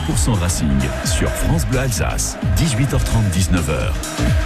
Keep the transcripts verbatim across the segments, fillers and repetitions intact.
pour cent Racing sur France Bleu Alsace, dix-huit heures trente, dix-neuf heures.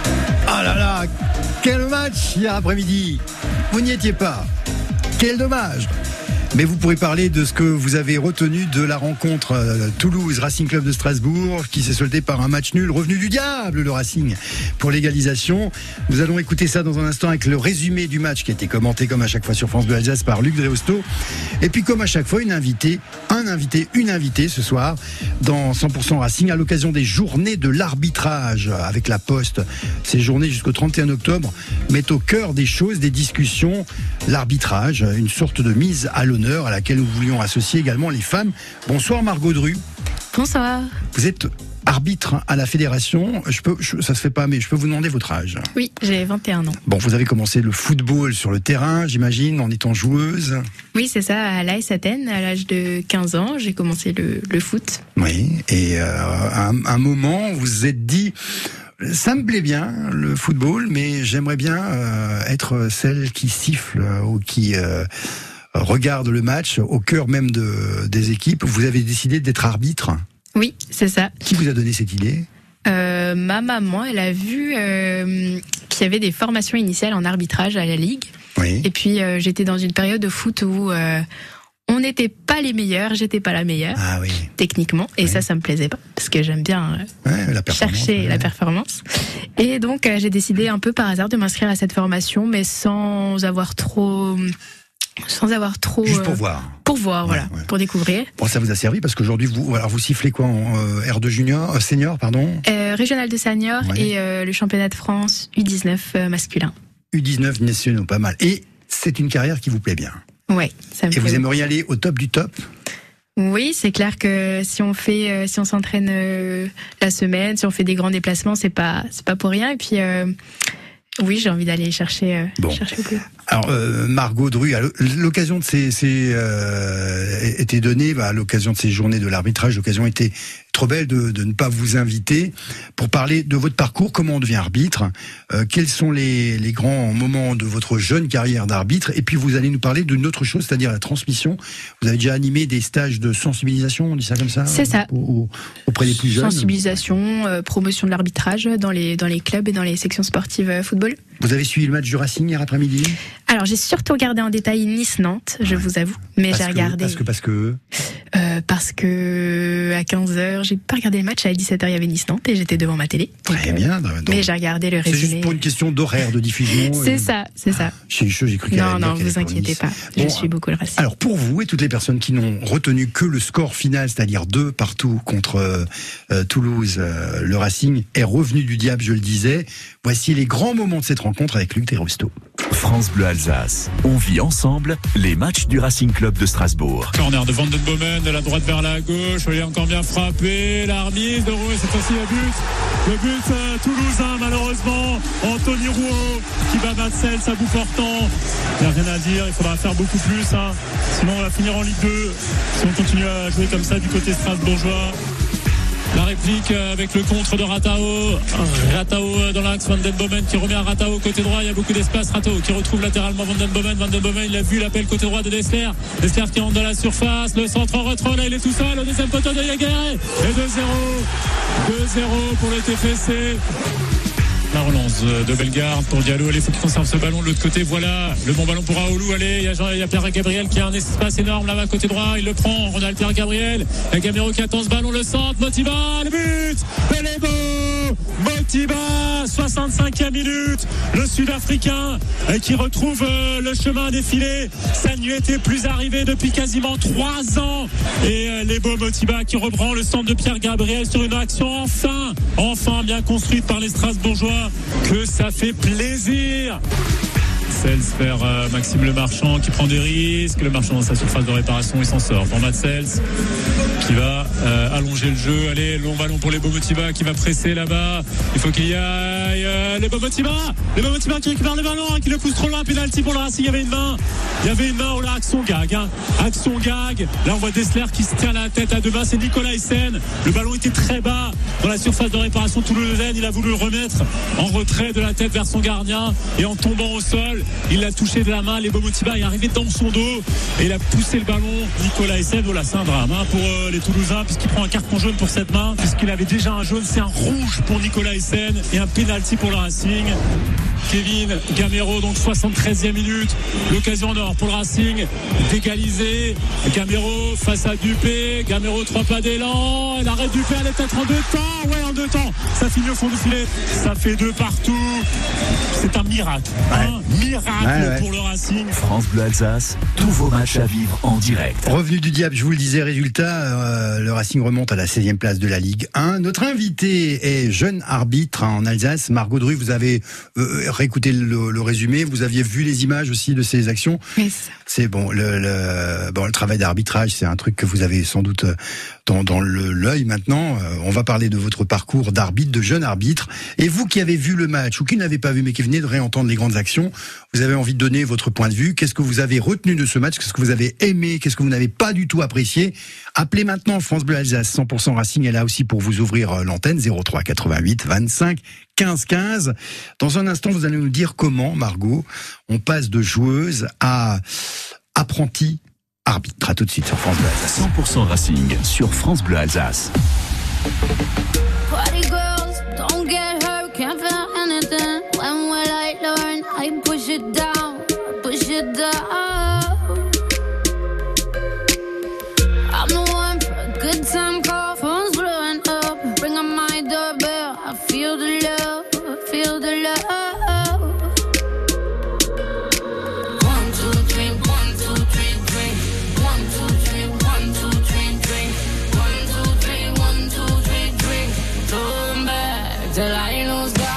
Ah là là, quel match hier après-midi. Vous n'y étiez pas. Quel dommage. Mais vous pourrez parler de ce que vous avez retenu de la rencontre euh, Toulouse Racing Club de Strasbourg qui s'est soldée par un match nul, revenu du diable le Racing pour l'égalisation. Nous allons écouter ça dans un instant avec le résumé du match qui a été commenté comme à chaque fois sur France Bleu Alsace par Luc Dreosto. Et puis comme à chaque fois une invitée, un invité, une invitée ce soir dans cent pour cent Racing à l'occasion des journées de l'arbitrage avec la Poste. Ces journées jusqu'au trente et un octobre mettent au cœur des choses, des discussions, l'arbitrage, une sorte de mise à l'honneur à laquelle nous voulions associer également les femmes. Bonsoir Margot Dru. Bonsoir. Vous êtes arbitre à la fédération. Je peux, je, ça se fait pas, mais je peux vous demander votre âge. Oui, j'ai vingt et un ans. Bon, vous avez commencé le football sur le terrain, j'imagine, en étant joueuse. Oui, c'est ça, à l'A S Athènes, à l'âge de quinze ans, j'ai commencé le, le foot. Oui, et euh, à un, un moment, vous vous êtes dit... Ça me plaît bien, le football, mais j'aimerais bien euh, être celle qui siffle euh, ou qui... Euh, regarde le match au cœur même de, des équipes. Vous avez décidé d'être arbitre. Oui, c'est ça. Qui vous a donné cette idée ? euh, Ma maman, elle a vu euh, qu'il y avait des formations initiales en arbitrage à la Ligue. Oui. Et puis euh, j'étais dans une période de foot où euh, on n'était pas les meilleurs, j'étais pas la meilleure, ah, oui. techniquement. Et oui. ça, ça me plaisait pas, parce que j'aime bien euh, ouais, la chercher ouais. la performance. Et donc euh, j'ai décidé un peu par hasard de m'inscrire à cette formation, mais sans avoir trop... Sans avoir trop... Juste pour euh, voir. Pour voir, ouais, voilà, ouais. Pour découvrir. Bon, ça vous a servi parce qu'aujourd'hui, vous, alors vous sifflez quoi en euh, R deux junior, euh, senior, pardon euh, Régional de senior ouais. et euh, le championnat de France U dix-neuf euh, masculin. U dix-neuf nationaux, pas mal. Et c'est une carrière qui vous plaît bien. Ouais, ça me Et plaît. vous aimeriez aller au top du top ? Oui, c'est clair que si on fait, euh, si on s'entraîne euh, la semaine, si on fait des grands déplacements, c'est pas, c'est pas pour rien. Et puis... Euh, oui, j'ai envie d'aller chercher, euh, bon. chercher plus. Alors, euh, Margot Dru, l'occasion de ces, ces euh, était donnée, bah, à l'occasion de ces journées de l'arbitrage, l'occasion était trop belle de, de ne pas vous inviter pour parler de votre parcours, comment on devient arbitre, euh, quels sont les, les grands moments de votre jeune carrière d'arbitre, et puis vous allez nous parler d'une autre chose, c'est-à-dire la transmission. Vous avez déjà animé des stages de sensibilisation, on dit ça comme ça ? C'est ça. Au, auprès des plus jeunes. Sensibilisation, euh, promotion de l'arbitrage dans les, dans les clubs et dans les sections sportives euh, football. Vous avez suivi le match du Racing hier après-midi ? Alors j'ai surtout regardé en détail Nice-Nantes, je ouais. vous avoue, mais parce j'ai regardé... Que, parce que... Parce que... Euh, parce que à quinze heures, j'ai pas regardé le match, à dix-sept heures il y avait Nice-Nantes et j'étais devant ma télé. Donc, Très bien. Donc, mais j'ai regardé le résumé. C'est juste pour une question d'horaire de diffusion. C'est et... ça, c'est ça. J'ai, j'ai cru qu'elle non, non, vous inquiétez pas, bon, je suis beaucoup le Racing. Alors pour vous et toutes les personnes qui n'ont retenu que le score final, c'est-à-dire deux partout contre euh, Toulouse, euh, le Racing est revenu du diable, je le disais. Voici les grands moments de cette rencontre avec Luc Dreosto. France Bleu Alsace. On vit ensemble les matchs du Racing Club de Strasbourg. Corner de Van den Bomen, de la droite vers la gauche. Il est encore bien frappé. La remise de Rouault, cette fois-ci le but. Le but euh, toulousain, malheureusement. Anthony Rouault qui bat Matsels à bout portant. Il n'y a rien à dire. Il faudra faire beaucoup plus. Hein. Sinon, on va finir en Ligue deux. Si on continue à jouer comme ça du côté strasbourgeois. La réplique avec le contre de Ratao. Ratao dans l'axe, Van den Bomen qui remet à Ratao côté droit. Il y a beaucoup d'espace. Ratao qui retrouve latéralement Van den Bomen. Van den Bomen, il a vu l'appel côté droit de Dessler. Dessler qui rentre dans la surface. Le centre en retrait. Là, il est tout seul. Au deuxième poteau de Yaguer. Et deux zéro. deux zéro pour le T F C. La relance de Bellegarde pour Diallo. Allez, il faut qu'il conserve ce ballon de l'autre côté. Voilà, le bon ballon pour Aoulou. Allez, il y a, Jean, il y a Pierre Gabriel qui a un espace énorme là-bas côté droit. Il le prend. Ronald Pierre Gabriel. La Gamero qui attend ce ballon. Le centre. Motiba. Le but. Elle est beau. Motiba. soixante-cinquième minute. Le Sud-Africain qui retrouve le chemin défilé. Ça n'y était plus arrivé depuis quasiment trois ans. Et les beaux Motiba qui reprend le centre de Pierre Gabriel sur une action enfin, enfin bien construite par les Strasbourgeois. Que ça fait plaisir. Matsels vers euh, Maxime Le Marchand qui prend des risques. Le Marchand dans sa surface de réparation, il s'en sort. Pour Matsels qui va euh, allonger le jeu. Allez, long ballon pour les Bomotiba qui va presser là-bas. Il faut qu'il y aille euh, les Bomotiba. Les Bomotiba qui récupèrent le ballon, hein, qui le pousse trop loin. Penalty pour le Racing. Il y avait une main. Il y avait une main. Oh là, Action Gag. Hein. Action Gag. Là, on voit Dessler qui se tient la tête à deux mains. C'est Nicolas Hyssen. Le ballon était très bas dans la surface de réparation toulousaine. Il a voulu le remettre en retrait de la tête vers son gardien. Et en tombant au sol, il l'a touché de la main. Les Bomotiba est arrivé dans son dos et il a poussé le ballon. Nicolas Hyssen, voilà, c'est un drame hein, pour euh, les les Toulousains, puisqu'il prend un carton jaune pour cette main, puisqu'il avait déjà un jaune. C'est un rouge pour Nicolas Essen et un pénalty pour le Racing. Kevin Gamero, donc soixante-treizième minute, l'occasion d'or pour le Racing d'égaliser. Gamero face à Dupé, Gamero trois pas d'élan, l'arrêt de Dupé, elle est peut-être en deux temps, ouais en deux temps, ça finit au fond du filet, ça fait deux partout, c'est un miracle, ouais. un miracle ouais, ouais. pour le Racing. France Bleu Alsace, tous vos matchs à vivre en direct. Revenu du diable, je vous le disais, résultat, euh, le Racing remonte à la seizième place de la Ligue un. Notre invité est jeune arbitre en Alsace, Margot Dru. Vous avez euh, réécouté le, le résumé, vous aviez vu les images aussi de ces actions. Yes. C'est bon le, le, bon, le travail d'arbitrage, c'est un truc que vous avez sans doute dans, dans le, l'œil maintenant. Euh, on va parler de votre parcours d'arbitre, de jeune arbitre. Et vous qui avez vu le match, ou qui ne l'avez pas vu, mais qui venez de réentendre les grandes actions, vous avez envie de donner votre point de vue. Qu'est-ce que vous avez retenu de ce match? Qu'est-ce que vous avez aimé? Qu'est-ce que vous n'avez pas du tout apprécié? Appelez maintenant France Bleu Alsace, cent pour cent Racing est là aussi pour vous ouvrir l'antenne, zéro trois quatre-vingt-huit vingt-cinq quinze quinze. Dans un instant, vous allez nous dire comment, Margot, on passe de joueuse à apprentie arbitre. À tout de suite sur France Bleu Alsace. cent pour cent Racing sur France Bleu Alsace. Party girls, don't get hurt, can't feel anything. When will I learn? I push it down, push it down. I'm the one for a good time call, phone's blowing up. Ring on my doorbell, I feel the love, I feel the love. One, two, three, one, two, three, three. One, two, three, one, two, three, three. One, two, three, one, two, three, three. Turn back till I lose God.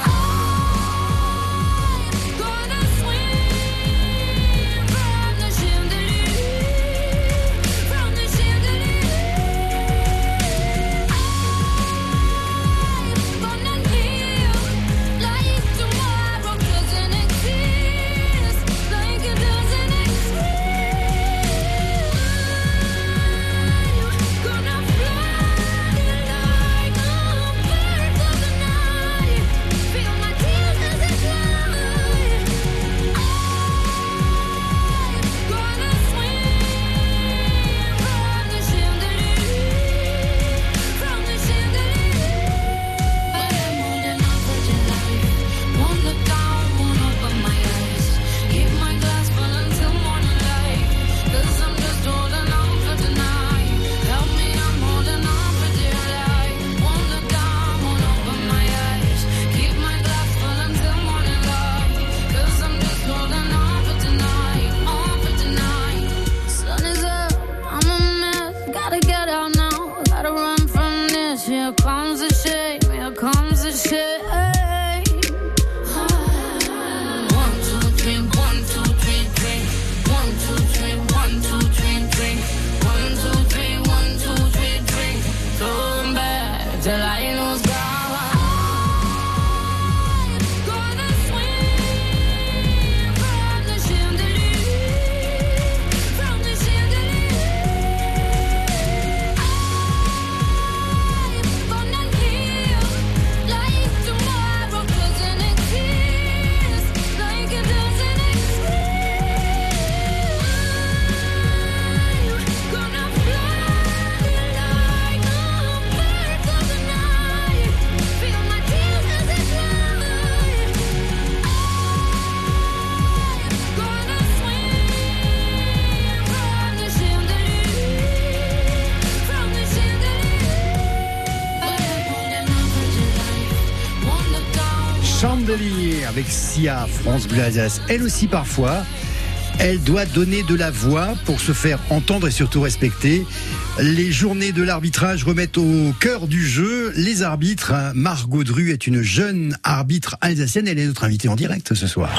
Chandelier avec Sia, France Bleu Alsace. Elle aussi parfois, elle doit donner de la voix pour se faire entendre et surtout respecter. Les journées de l'arbitrage remettent au cœur du jeu les arbitres. Margot Dru est une jeune arbitre alsacienne. Elle est notre invitée en direct ce soir.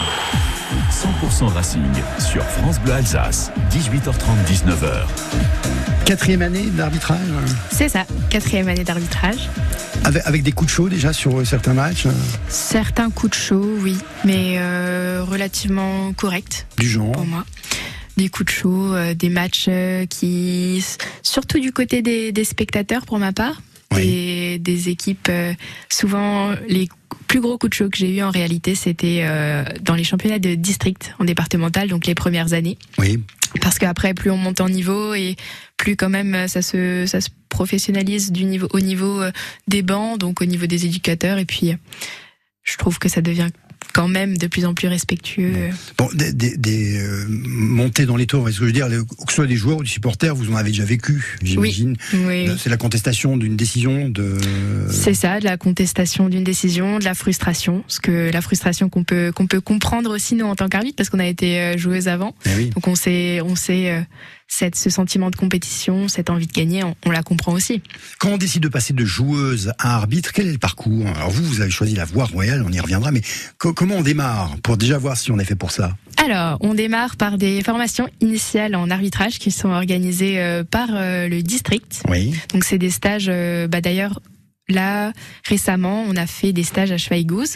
cent pour cent Racing sur France Bleu Alsace, dix-huit heures trente, dix-neuf heures. Quatrième année d'arbitrage. C'est ça, quatrième année d'arbitrage. Avec, avec des coups de chaud déjà sur certains matchs. Certains coups de chaud, oui, mais euh, relativement corrects. Du genre. Pour moi. Des coups de chaud, euh, des matchs euh, qui, surtout du côté des, des spectateurs pour ma part, oui. des, des, des équipes, euh, souvent les plus gros coups de chaud que j'ai eu en réalité, c'était euh, dans les championnats de district en départemental, donc les premières années. Oui. Parce qu'après, plus on monte en niveau et plus quand même ça se ça se professionnalise du niveau au niveau des bancs, donc au niveau des éducateurs. Et puis, je trouve que ça devient quand même de plus en plus respectueux. Bon, des, des, des euh, montées dans les tours, est-ce que je veux dire, les, que ce soit des joueurs ou des supporters, vous en avez déjà vécu, j'imagine. Oui, oui. C'est la contestation d'une décision de. C'est ça, de la contestation d'une décision, de la frustration, parce que la frustration qu'on peut qu'on peut comprendre aussi nous en tant qu'arbitre, parce qu'on a été joueuse avant, eh oui. donc on sait on sait euh, cette ce sentiment de compétition, cette envie de gagner, on, on la comprend aussi. Quand on décide de passer de joueuse à arbitre, quel est le parcours? Alors vous, vous avez choisi la voie royale, on y reviendra, mais co- comment on démarre pour déjà voir si on est fait pour ça? Alors, on démarre par des formations initiales en arbitrage qui sont organisées euh, par euh, le district. Oui. Donc c'est des stages, euh, bah d'ailleurs là récemment on a fait des stages à Schweighouse.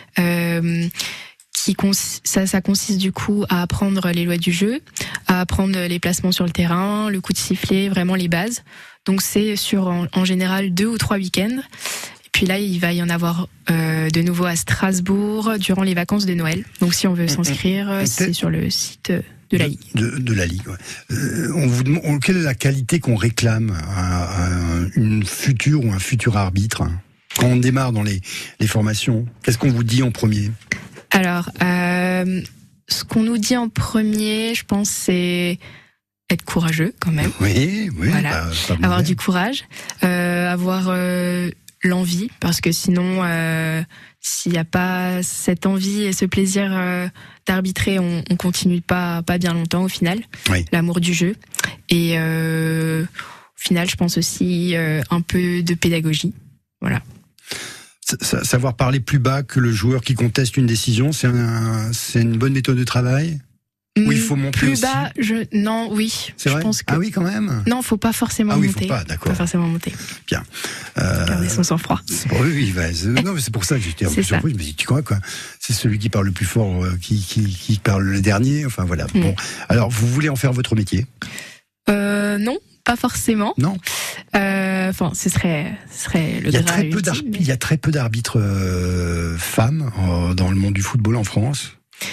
Euh, qui cons- ça, ça consiste du coup à apprendre les lois du jeu, à apprendre les placements sur le terrain, le coup de sifflet, vraiment les bases. Donc c'est sur en, en général deux ou trois week-ends. Et puis là, il va y en avoir euh, de nouveau à Strasbourg durant les vacances de Noël. Donc si on veut s'inscrire, euh, c'est sur le site de la Ligue. De, de la Ligue, ouais. Euh, on vous demande, on, quelle est la qualité qu'on réclame à, à une future ou un futur arbitre quand on démarre dans les, les formations? Qu'est-ce qu'on vous dit en premier? Alors, euh, ce qu'on nous dit en premier, je pense, c'est être courageux quand même. Oui, oui. Voilà. Bah, pas avoir mauvais. du courage, euh, avoir euh, l'envie, parce que sinon, euh, s'il n'y a pas cette envie et ce plaisir euh, d'arbitrer, on, on continue pas pas bien longtemps au final. Oui. L'amour du jeu et euh, au final, je pense aussi euh, un peu de pédagogie. Voilà. S- Savoir parler plus bas que le joueur qui conteste une décision, c'est un, c'est une bonne méthode de travail? Ou il faut monter plus aussi bas, je non, oui. C'est je vrai? pense que Ah oui, quand même. non, faut pas forcément Ah oui, monter. faut pas, d'accord. Pas forcément monter. Bien. Euh, Garder son sang-froid. c'est- oui, oui, bah, c'est- non, mais c'est pour ça que j'étais un peu C'est ça. surpris. Je me dis, tu crois quoi? C'est celui qui parle le plus fort, euh, qui, qui, qui parle le dernier. Enfin voilà. Mm. Bon. Alors, vous voulez en faire votre métier? Euh, non, pas forcément. Non. Euh, Enfin, ce serait, ce serait le Il y a Graal très peu ultime, d'arbitres, mais- il y a très peu d'arbitres euh, femmes euh, dans le monde du football en France.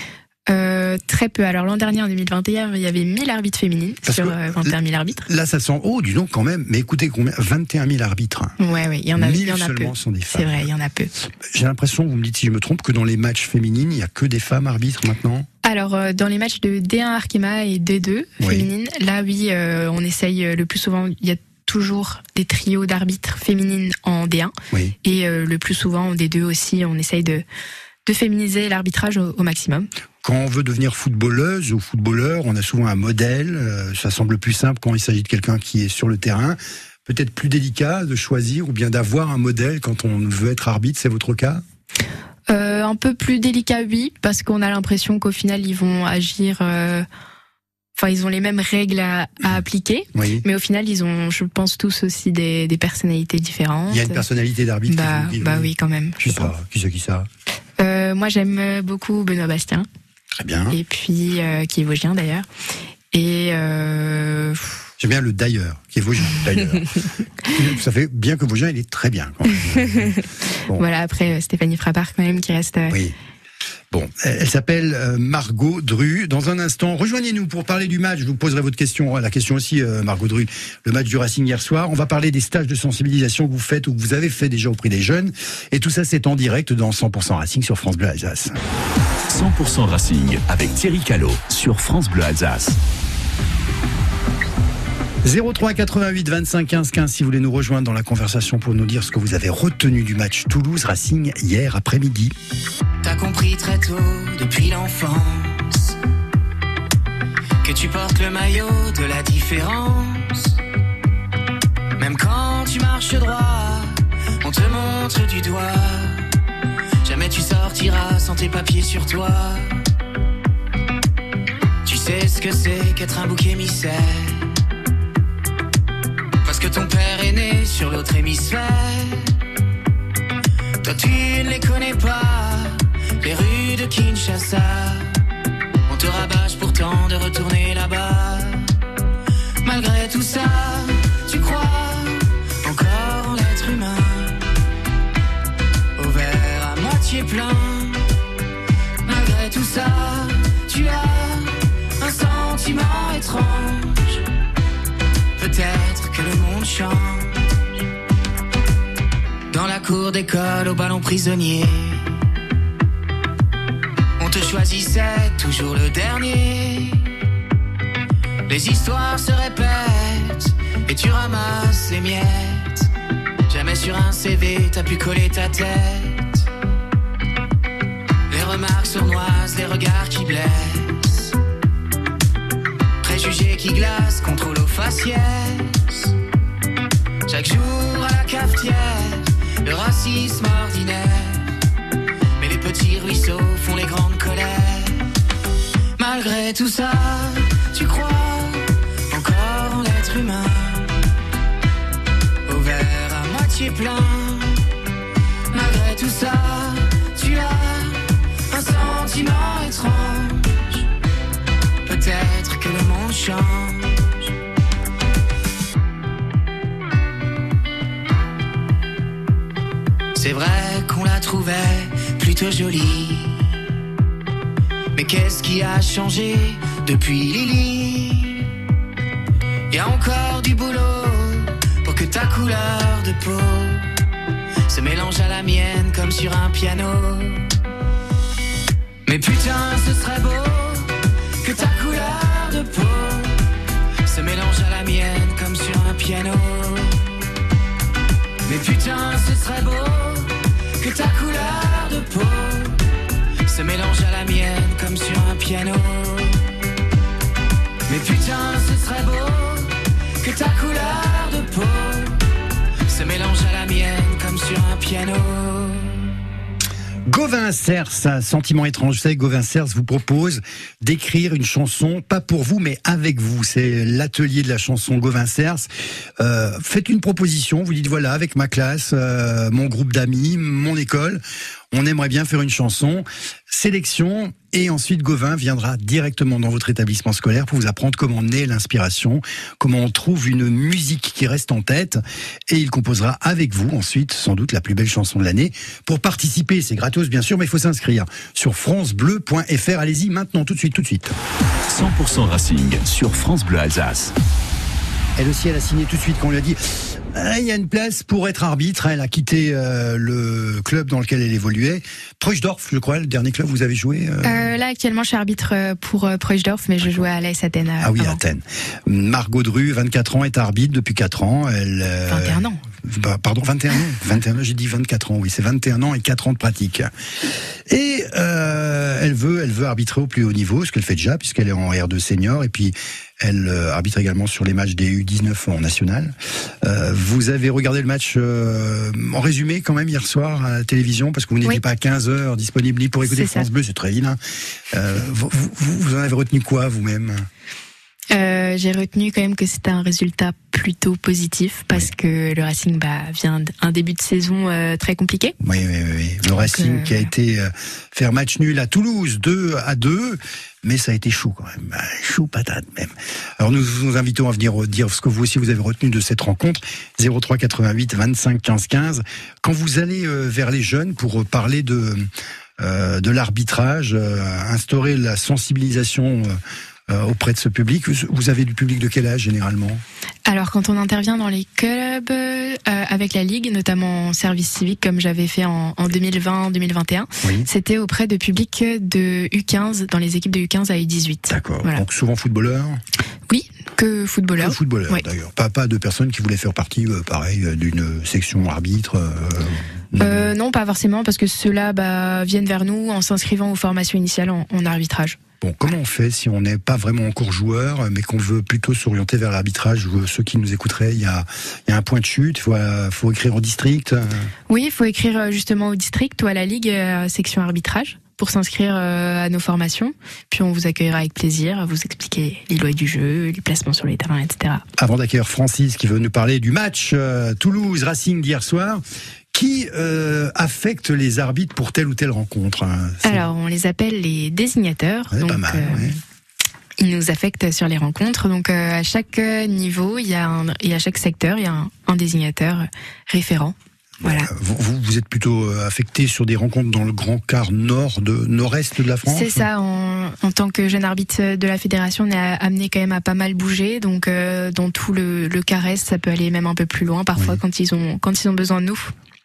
Euh, très peu. Alors l'an dernier, en deux mille vingt et un, il y avait mille arbitres féminines Parce sur que euh, vingt et un mille arbitres. Là, ça sent haut, dis donc quand même. Mais écoutez, combien vingt et un mille arbitres. Ouais, ouais, il y en a, il mille y en a peu. seulement sont des femmes. C'est vrai, il y en a peu. J'ai l'impression, vous me dites si je me trompe, que dans les matchs féminines, il y a que des femmes arbitres maintenant. Alors euh, dans les matchs de D un Arkema et D deux Oui. féminines, là oui, euh, on essaye euh, le plus souvent. Il y a toujours des trios d'arbitres féminines en D un Oui. et euh, le plus souvent en D deux aussi. On essaye de de féminiser l'arbitrage au, au maximum. Quand on veut devenir footballeuse ou footballeur, on a souvent un modèle. euh, Ça semble plus simple quand il s'agit de quelqu'un qui est sur le terrain. Peut-être plus délicat de choisir ou bien d'avoir un modèle quand on veut être arbitre. C'est votre cas? Euh, un peu plus délicat, oui, parce qu'on a l'impression qu'au final, ils vont agir... euh, Enfin, ils ont les mêmes règles à, à appliquer, Oui. mais au final, ils ont, je pense, tous aussi des, des personnalités différentes. Il y a une personnalité d'arbitre. Bah, qui- qui- bah oui, quand même. Qui je pense. ça? Qui ça? Qui ça? Euh, moi, j'aime beaucoup Benoît Bastien, Très bien. et puis euh, qui est vosgien d'ailleurs. Et euh, J'aime bien le d'ailleurs, qui est Vosgien, d'ailleurs. Ça fait bien que Vosgien, il est très bien. Quand même. Bon. voilà. Après, euh, Stéphanie Frappard, quand même, qui reste. euh, Oui. Bon, elle elle s'appelle euh, Margot Dru. Dans un instant, rejoignez-nous pour parler du match. Je vous poserai votre question, la question aussi, euh, Margot Dru. Le match du Racing hier soir. On va parler des stages de sensibilisation que vous faites ou que vous avez fait déjà auprès des jeunes. Et tout ça, c'est en direct dans cent pour cent Racing sur France Bleu Alsace. cent pour cent Racing avec Thierry Callot sur France Bleu Alsace. zéro trois quatre-vingt-huit vingt-cinq quinze quinze si vous voulez nous rejoindre dans la conversation pour nous dire ce que vous avez retenu du match Toulouse-Racing hier après-midi. T'as compris très tôt, depuis l'enfance, que tu portes le maillot de la différence. Même quand tu marches droit, on te montre du doigt. Jamais tu sortiras sans tes papiers sur toi. Tu sais ce que c'est qu'être un bouc émissaire, parce que ton père est né sur l'autre hémisphère. Toi tu ne les connais pas, les rues de Kinshasa. On te rabâche pourtant de retourner là-bas. Malgré tout ça, tu crois encore en l'être humain. cour d'école au ballon prisonnier. On te choisissait toujours le dernier. Les histoires se répètent et tu ramasses les miettes. Jamais sur un C V t'as pu coller ta tête. Les remarques sournoises, les regards qui blessent. Préjugés qui glacent, contrôle au faciès. Chaque jour à la cafetière, le racisme ordinaire. Mais les petits ruisseaux font les grandes colères. Malgré tout ça, tu crois encore en l'être humain. Au verre à moitié plein. Malgré tout ça, tu as un sentiment étrange. Peut-être que le monde change. C'est vrai qu'on la trouvait plutôt jolie. Mais qu'est-ce qui a changé depuis Lily? Y a encore du boulot pour que ta couleur de peau se mélange à la mienne comme sur un piano. Mais putain, ce serait beau que ta couleur de peau se mélange à la mienne comme sur un piano. Mais putain, ce serait beau que ta couleur de peau se mélange à la mienne comme sur un piano. Mais putain, ce serait beau que ta couleur de peau se mélange à la mienne comme sur un piano. Gauvin Cers, Sentiment étrange. Vous savez, Gauvin Cers vous propose d'écrire une chanson, pas pour vous, mais avec vous. C'est l'atelier de la chanson Gauvin Cers. Euh, faites une proposition, vous dites voilà, avec ma classe, euh, mon groupe d'amis, mon école, on aimerait bien faire une chanson. Sélection, et ensuite Gauvin viendra directement dans votre établissement scolaire pour vous apprendre comment naît l'inspiration, comment on trouve une musique qui reste en tête, et il composera avec vous ensuite sans doute la plus belle chanson de l'année. Pour participer, c'est gratos bien sûr, mais il faut s'inscrire sur francebleu point f r. Allez-y maintenant, tout de suite, tout de suite. cent pour cent Racing sur France Bleu Alsace. Elle aussi, elle a signé tout de suite quand on lui a dit ah, il y a une place pour être arbitre. Elle a quitté euh, le club dans lequel elle évoluait. Preuchdorf, je crois, le dernier club où vous avez joué. Euh... Euh, là, actuellement, je suis arbitre pour euh, Preuchdorf, mais je jouais à l'A S Athènes. Ah oui, avant. Athènes. Margot Dru, vingt-quatre ans, est arbitre depuis quatre ans. Elle, euh... vingt et un ans. Bah, pardon, vingt et un ans. vingt et un ans, j'ai dit vingt-quatre ans, oui, c'est vingt et un ans et quatre ans de pratique. Et euh, elle veut, elle veut arbitrer au plus haut niveau, ce qu'elle fait déjà, puisqu'elle est en R deux senior, et puis elle euh, arbitre également sur les matchs des U dix-neuf en national. Euh, vous avez regardé le match euh, en résumé quand même hier soir à la télévision, parce que vous n'étiez oui. pas à quinze heures disponible ni pour écouter C'est France ça. Bleu, c'est très vilain. Euh, vous, vous, vous en avez retenu quoi vous-même ? Euh, j'ai retenu quand même que c'était un résultat plutôt positif parce oui. que le Racing bah, vient d'un début de saison euh, très compliqué. Oui, oui, oui. Le Donc, Racing euh... qui a été euh, faire match nul à Toulouse, deux à deux, mais ça a été chaud quand même, chaud patate même. Alors nous vous invitons à venir dire ce que vous aussi vous avez retenu de cette rencontre, zéro trois quatre-vingt-huit vingt-cinq quinze quinze. Quand vous allez euh, vers les jeunes pour parler de, euh, de l'arbitrage, euh, instaurer la sensibilisation euh, Euh, auprès de ce public, vous avez du public de quel âge généralement ? Alors quand on intervient dans les clubs euh, avec la Ligue, notamment en service civique comme j'avais fait en, en deux mille vingt deux mille vingt et un, oui. C'était auprès de public de U quinze, dans les équipes de U quinze à U dix-huit. D'accord, voilà. Donc souvent footballeurs ? Oui, que footballeurs. Que footballeurs oui. D'ailleurs, pas, pas de personnes qui voulaient faire partie, euh, pareil, d'une section arbitre euh, euh, Non, pas forcément, parce que ceux-là bah, viennent vers nous en s'inscrivant aux formations initiales en, en arbitrage. Bon, comment on fait si on n'est pas vraiment encore joueur, mais qu'on veut plutôt s'orienter vers l'arbitrage ? Ceux qui nous écouteraient, il y a, il y a un point de chute, il faut, faut écrire au district. Oui, il faut écrire justement au district ou à la Ligue, euh, section arbitrage, pour s'inscrire euh, à nos formations. Puis on vous accueillera avec plaisir, vous expliquer les lois du jeu, les placements sur les terrains, et cetera. Avant d'accueillir Francis qui veut nous parler du match euh, Toulouse-Racing d'hier soir, qui euh, affecte les arbitres pour telle ou telle rencontre hein, Alors, on les appelle les désignateurs. Ouais, donc, pas mal, euh, ouais. Ils nous affectent sur les rencontres. Donc, euh, à chaque niveau, il y a un, et à chaque secteur, il y a un, un désignateur référent. Voilà. Euh, vous, vous êtes plutôt affecté sur des rencontres dans le grand quart nord, de nord-est de la France ? C'est ça. En, en tant que jeune arbitre de la fédération, on est amené quand même à pas mal bouger. Donc, euh, dans tout le, le quart est, ça peut aller même un peu plus loin parfois oui. quand ils ont quand ils ont besoin de nous.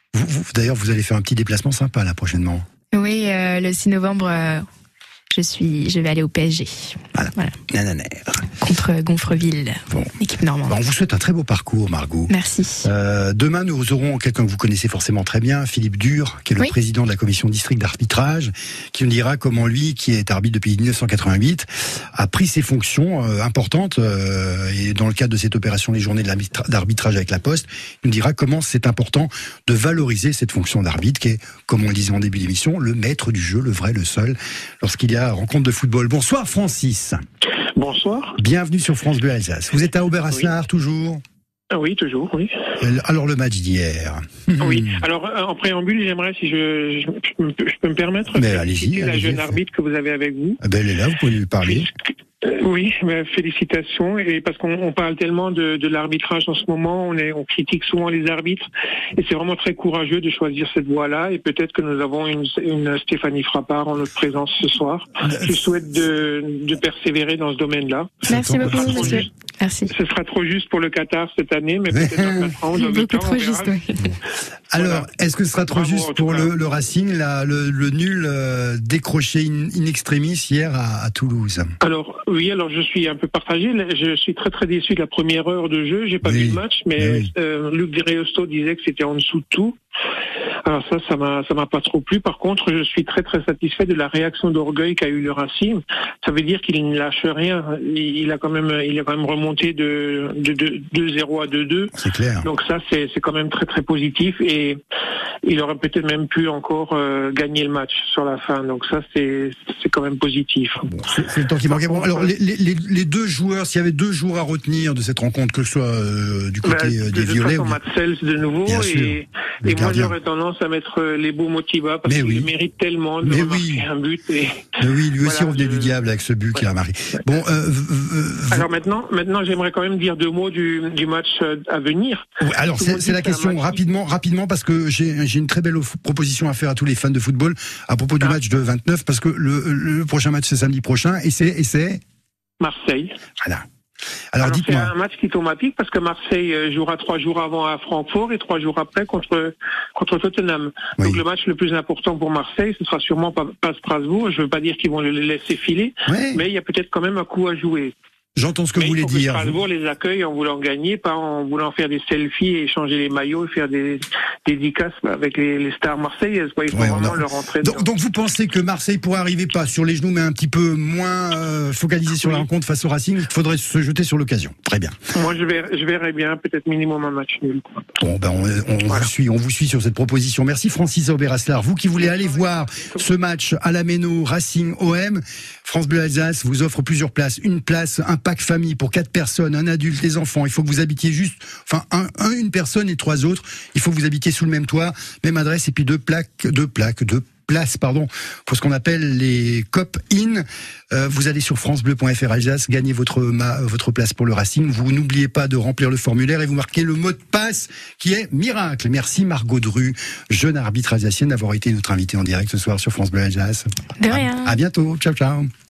Vous, vous, d'ailleurs, vous allez faire un petit déplacement sympa là prochainement. Oui, euh, le six novembre, euh, je suis, je vais aller au P S G. Voilà. Voilà. Nanana. Contre Gonfreville, Bon. équipe normande. Bon, on vous souhaite un très beau parcours, Margot. Merci. Euh, demain, nous aurons quelqu'un que vous connaissez forcément très bien, Philippe Dur, qui est le Oui. président de la commission district d'arbitrage, qui nous dira comment lui, qui est arbitre depuis dix-neuf cent quatre-vingt-huit, a pris ses fonctions euh, importantes euh, et dans le cadre de cette opération les journées de l'arbitra- d'arbitrage avec la Poste, il nous dira comment c'est important de valoriser cette fonction d'arbitre qui est, comme on le disait en début d'émission, le maître du jeu, le vrai, le seul, lorsqu'il y a rencontre de football. Bonsoir Francis. Bonsoir. Bienvenue sur France Bleu Alsace. Vous êtes à Aubert-Assard, toujours ? Ah oui, toujours, oui. Alors le match d'hier. Oui. Alors, euh, en préambule, j'aimerais, si je, je, je, peux- je peux me permettre, Mais de allez-y, féliciter la allez-y, jeune faites. arbitre que vous avez avec vous. Ah ben, elle est là, vous pouvez lui parler. Euh, oui, mais félicitations. Et parce qu'on on parle tellement de, de l'arbitrage en ce moment, on, est, on critique souvent les arbitres. Et c'est vraiment très courageux de choisir cette voie-là. Et peut-être que nous avons une, une Stéphanie Frappard en notre présence ce soir. Je souhaite de, de persévérer dans ce domaine-là. Merci tombe beaucoup, pas trop monsieur. juste. Merci. Ce sera trop juste pour le Qatar cette année, mais peut-être dans quatre ans, dans huit Beaucoup ans, trop on verra. juste, oui. Alors, Voilà. est-ce que ce sera trop Bravo, en juste tout pour cas. le, le Racing, la, le, le nul euh, décroché in, in extremis hier à, à Toulouse? Alors oui, alors je suis un peu partagé. Je suis très très déçu de la première heure de jeu. J'ai pas Oui. vu le match, mais Oui. euh, Luc Dreosto disait que c'était en dessous de tout. Alors ça, ça m'a, ça m'a pas trop plu. Par contre, je suis très très satisfait de la réaction d'orgueil qu'a eu le Racing. Ça veut dire qu'il ne lâche rien. Il, il a quand même, il a quand même remonté de de, de deux zéro à deux deux. C'est clair. Donc ça, c'est, c'est quand même très très positif et il aurait peut-être même pu encore euh, gagner le match sur la fin. Donc ça, c'est c'est quand même positif. Bon, c'est, c'est le temps qui manquait. Bon, alors, les, les, les deux joueurs, s'il y avait deux joueurs à retenir de cette rencontre, que ce soit euh, du côté Bah, euh, de des toute Violets façon, ou... Matt Sells de nouveau Bien sûr, et, le et moi gardien. j'aurais tendance à mettre euh, les beaux Motiva parce Mais qu'il oui. le mérite tellement de Mais marquer oui. un but. Et... Mais oui, lui aussi Voilà, revenait je- du diable avec ce but qu'il a marqué. Bon, euh, v- v- v- Alors maintenant, maintenant j'aimerais quand même dire deux mots du, du match euh, à venir. Ouais, alors Tout le c'est, monde c'est dit la que c'est un question match- rapidement, rapidement parce que j'ai, j'ai une très belle off- proposition à faire à tous les fans de football à propos du Ah. match de vingt-neuf parce que le, le prochain match c'est samedi prochain et c'est et c'est Marseille. voilà. Alors, Alors c'est dites-moi. un match qui tombe à pic parce que Marseille euh, jouera trois jours avant à Francfort et trois jours après contre contre Tottenham. Oui. Donc le match le plus important pour Marseille, ce sera sûrement pas, pas Strasbourg. Je veux pas dire qu'ils vont le laisser filer, Ouais, mais il y a peut-être quand même un coup à jouer. j'entends ce que Mais vous il voulez faut que dire. Strasbourg les accueille en voulant gagner, pas en voulant faire des selfies et échanger les maillots et faire des dédicaces avec les, les stars marseillaises. Quoi. Il faut Ouais, on vraiment a- leur rentrer Donc, dedans. donc vous pensez que Marseille pourrait arriver pas sur les genoux mais un petit peu moins euh, focalisé sur la Oui. rencontre face au Racing, il faudrait se jeter sur l'occasion. Très bien. Moi, je verrais, je verrais bien peut-être minimum un match nul. Quoi. Bon, ben on, on Voilà. vous suit, on vous suit sur cette proposition. Merci Francis Aubert-Asslar. Vous qui voulez aller voir ce match à la Méno Racing O M, France Bleu Alsace vous offre plusieurs places. Une place, un pack famille pour quatre personnes, un adulte, des enfants. Il faut que vous habitiez juste, enfin, un, un, une personne et trois autres. Il faut que vous habitiez sous le même toit, même adresse et puis deux plaques, deux plaques, deux places, pardon, pour ce qu'on appelle les Cop-In. Euh, vous allez sur francebleu point f r Alsace, gagnez votre, ma, votre place pour le Racing. Vous n'oubliez pas de remplir le formulaire et vous marquez le mot de passe qui est miracle. Merci Margot Dru, jeune arbitre alsacienne, d'avoir été notre invitée en direct ce soir sur France Bleu Alsace. De rien. À, à bientôt. Ciao, ciao.